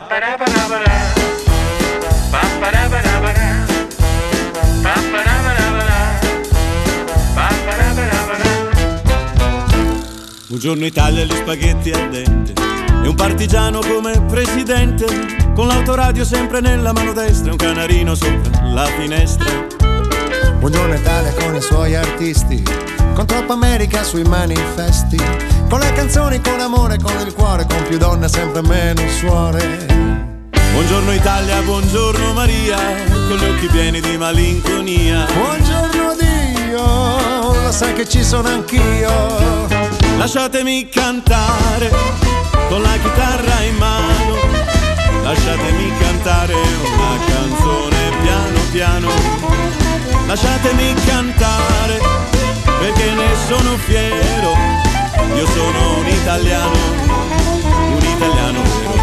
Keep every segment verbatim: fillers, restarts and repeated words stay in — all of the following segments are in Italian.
Buongiorno Italia, gli spaghetti al dente e un partigiano come presidente, con l'autoradio sempre nella mano destra e un canarino sopra la finestra. Buongiorno Italia con i suoi artisti, con troppa America sui manifesti, con le canzoni, con amore, con il cuore, con più donne, sempre meno suore. Buongiorno Italia, buongiorno Maria, con gli occhi pieni di malinconia. Buongiorno Dio, lo sai che ci sono anch'io. Lasciatemi cantare con la chitarra in mano, lasciatemi cantare una canzone piano piano. Lasciatemi cantare perché ne sono fiero, io sono un italiano, un italiano vero.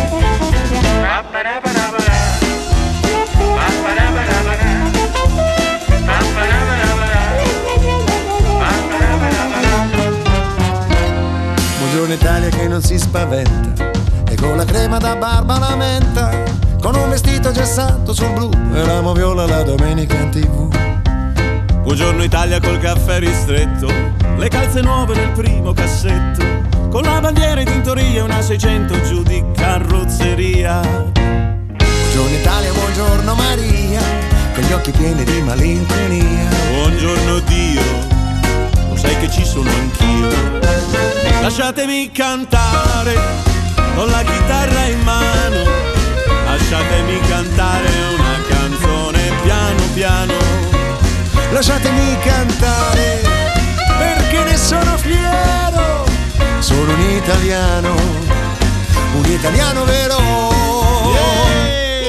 Buongiorno Italia che non si spaventa e con la crema da barba la menta, con un vestito gessato sul blu e la moviola la domenica in tv. Buongiorno Italia col caffè ristretto, le calze nuove nel primo cassetto, con la bandiera in tintoria e una seicento giù di carrozzeria. Buongiorno Italia, buongiorno Maria, con gli occhi pieni di malinconia. Buongiorno Dio, lo sai che ci sono anch'io. Lasciatemi cantare con la chitarra in mano, lasciatemi cantare una canzone piano piano. Lasciatemi cantare perché ne sono fiero, sono un italiano, un italiano vero. Yeah.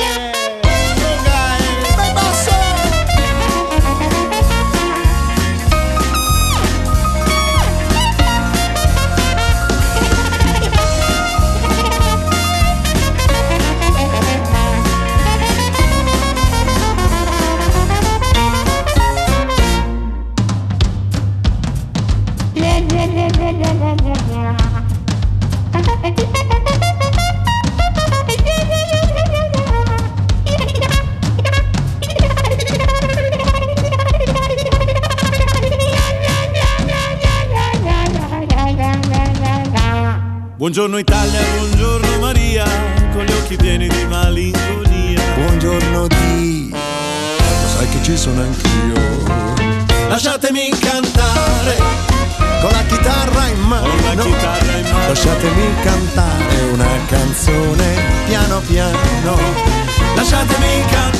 Buongiorno Italia, buongiorno Maria, con gli occhi pieni di malinconia. Buongiorno Dio, lo sai che ci sono anch'io. Lasciatemi cantare con la chitarra in mano, con la chitarra in mano. Lasciatemi cantare una canzone piano piano. Lasciatemi cantare